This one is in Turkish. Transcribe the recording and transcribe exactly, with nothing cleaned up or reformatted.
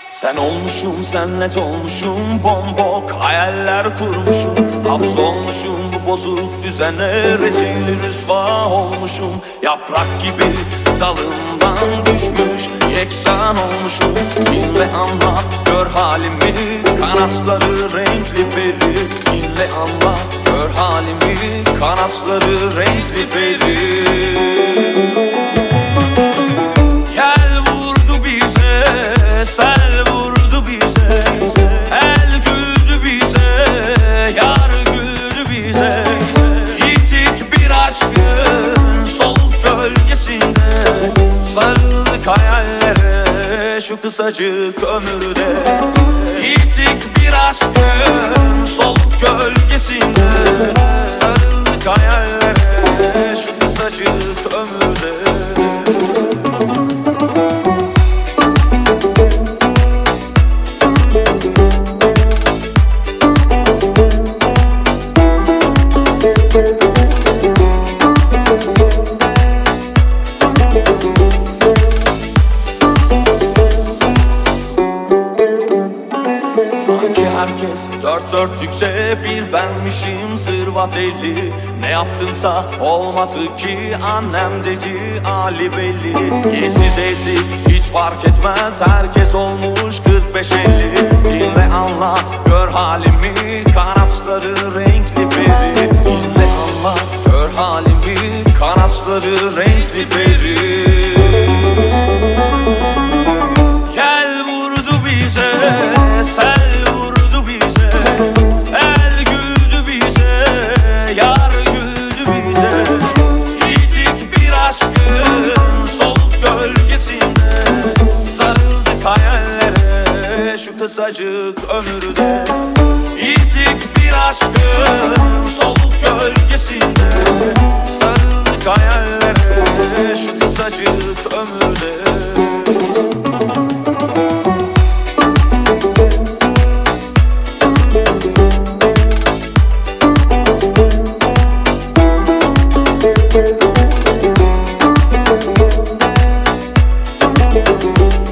Sen olmuşum, senle dolmuşum, bombok hayaller kurmuşum. Hapsolmuşum bu bozuk düzene, rezil rüsva olmuşum. Yaprak gibi dalımdan düşmüş, yeksan olmuşum. Dinle anla, gör halimi, kanatları renkli peri. Dinle anla, gör halimi, kanatları renkli peri. Gel vurdu bize, sel vurdu bize, el güldü bize, yar güldü bize. Gittik bir aşkın soluk gölgesinde, sarıldık hayallere şu kısacık ömürde. Gittik bir aşkın soluk gölgesinde, sarıldık hayallere şu kısacık ömürde. Sanki herkes dört dörtlükse bir benmişim zırvat elli. Ne yaptımsa olmadı ki, annem dedi Ali belli. Yesiz ezik hiç fark etmez, herkes olmuş kırk beş elli. Dinle anla, gör halimi, kanatları renkli peri. Dinle anla, gör halimi, kanatları renkli peri. Gel vurdu bize, sel vurdu bize, el güldü bize, yar güldü bize. Gittik bir aşkın soluk gölgesinde, sarıldık hayallere şu kısacık ömürde. Gittik bir aşkın soluk gölgesinde, sarıldık hayallere şu kısacık ömürde. We'll be right back.